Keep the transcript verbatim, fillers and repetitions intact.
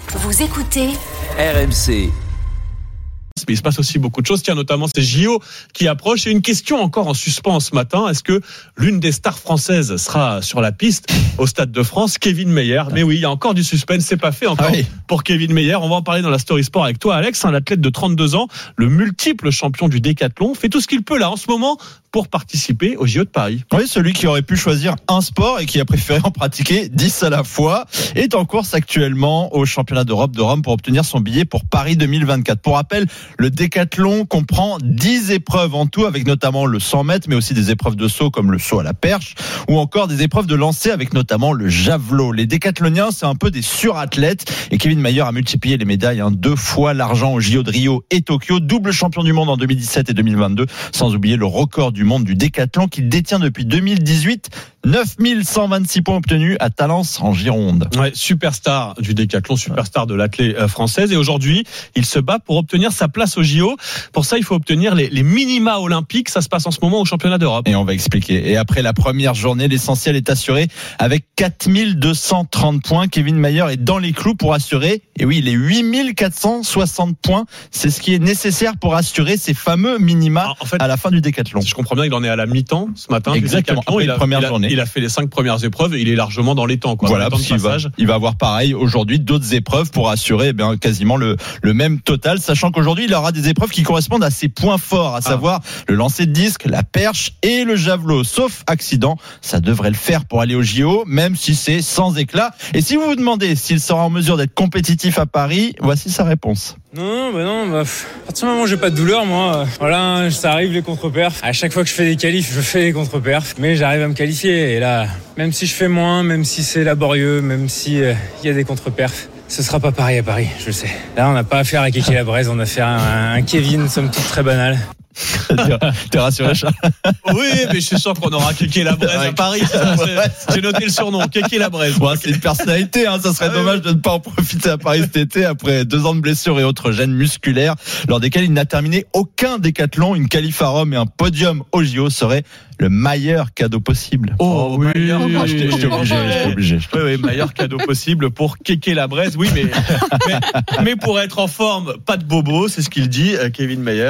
Vous écoutez R M C. Mais il se passe aussi beaucoup de choses. Tiens, notamment ces J O qui approchent. Et une question encore en suspens ce matin. Est-ce que l'une des stars françaises sera sur la piste au Stade de France, Kevin Mayer? Mais oui, il y a encore du suspense. C'est pas fait encore ah oui. pour Kevin Mayer. On va en parler dans la Story Sport avec toi, Alex. Un athlète de trente-deux ans, le multiple champion du décathlon, fait tout ce qu'il peut là en ce moment pour participer aux J O de Paris. Oui, celui qui aurait pu choisir un sport et qui a préféré en pratiquer dix à la fois est en course actuellement au championnat d'Europe de Rome pour obtenir son billet pour Paris deux mille vingt-quatre. Pour rappel, le décathlon comprend dix épreuves en tout, avec notamment le cent mètres, mais aussi des épreuves de saut comme le saut à la perche, ou encore des épreuves de lancer avec notamment le javelot. Les décathloniens, c'est un peu des surathlètes, et Kevin Mayer a multiplié les médailles, hein, deux fois l'argent aux J O de Rio et Tokyo, double champion du monde en deux mille dix-sept et deux mille vingt-deux, sans oublier le record du monde du décathlon qu'il détient depuis deux mille dix-huit, neuf mille cent vingt-six points obtenus à Talence en Gironde. Ouais, superstar du décathlon, superstar de l'athlète française, et aujourd'hui, il se bat pour obtenir sa place aux J O. Pour ça, il faut obtenir les, les minima olympiques. Ça se passe en ce moment au championnat d'Europe. Et on va expliquer. Et après la première journée, l'essentiel est assuré avec quatre mille deux cent trente points. Kevin Mayer est dans les clous pour assurer, et oui, les huit mille quatre cent soixante points. C'est ce qui est nécessaire pour assurer ces fameux minima ah, en fait, à la fin du décathlon. Si je comprends bien, il en est à la mi-temps ce matin. Exactement. Après il, a, première il, a, journée. il a fait les cinq premières épreuves et il est largement dans les temps. Quoi, voilà, dans le temps de il, va, il va avoir pareil aujourd'hui d'autres épreuves pour assurer eh bien, quasiment le, le même total, sachant qu'aujourd'hui, il aura des épreuves qui correspondent à ses points forts, à savoir ah. le lancer de disque, la perche et le javelot. Sauf accident, ça devrait le faire pour aller au J O, même si c'est sans éclat. Et si vous vous demandez s'il sera en mesure d'être compétitif à Paris, voici sa réponse. Non, bah non, bah, à partir du moment où j'ai pas de douleur, moi, euh, voilà, ça arrive les contre-perfs. À chaque fois que je fais des qualifs, je fais des contre-perfs, mais j'arrive à me qualifier. Et là, même si je fais moins, même si c'est laborieux, même si il euh, y a des contre-perfs, ce sera pas pareil à Paris, je le sais. Là, on n'a pas affaire à Kéké Labrèze, on a affaire à un, un Kevin, somme toute très banal. T'es rassuré, Charles? Oui, mais je suis sûr qu'on aura Kéké Labrèze à Paris. Ça, j'ai noté le surnom, Kéké Labrèze. Bon, c'est une personnalité, hein. Ça serait ah, dommage oui. de ne pas en profiter à Paris cet été après deux ans de blessures et autres gènes musculaires, lors desquels il n'a terminé aucun décathlon. Une qualif à Rome et un podium au J O serait le meilleur cadeau possible. Oh, oh oui, meilleur, oui, oh, j'étais, j'étais obligé, j'étais obligé. Oui, oui, meilleur cadeau possible pour Kéké Labrèze. Oui, mais, mais, mais pour être en forme, pas de bobo, c'est ce qu'il dit, Kevin Mayer.